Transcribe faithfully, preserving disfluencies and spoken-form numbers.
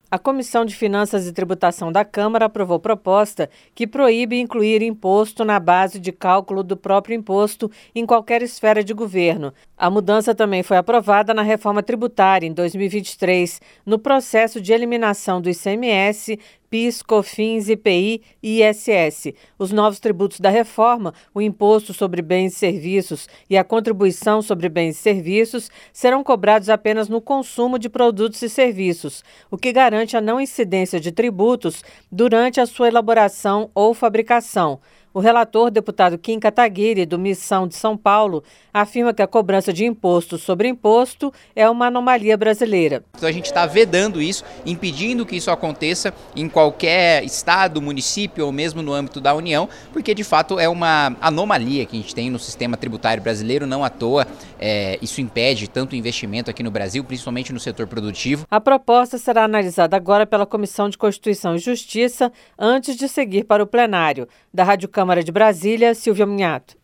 A Comissão de Finanças e Tributação da Câmara aprovou proposta que proíbe incluir imposto na base de cálculo do próprio imposto em qualquer esfera de governo. A mudança também foi aprovada na reforma tributária em dois mil e vinte e três, no processo de eliminação do I C M S, PIS, COFINS, I P I e I S S. Os novos tributos da reforma, o Imposto sobre Bens e Serviços e a Contribuição sobre Bens e Serviços, serão cobrados apenas no consumo de produtos e serviços, o que garante a não incidência de tributos durante a sua elaboração ou fabricação. O relator, deputado Kim Kataguiri, do Missão de São Paulo, afirma que a cobrança de imposto sobre imposto é uma anomalia brasileira. Então a gente está vedando isso, impedindo que isso aconteça em qualquer estado, município ou mesmo no âmbito da União, porque de fato é uma anomalia que a gente tem no sistema tributário brasileiro, não à toa. É, isso impede tanto investimento aqui no Brasil, principalmente no setor produtivo. A proposta será analisada agora pela Comissão de Constituição e Justiça antes de seguir para o plenário. Da Rádio Câmara de Brasília, Silvia Munhato.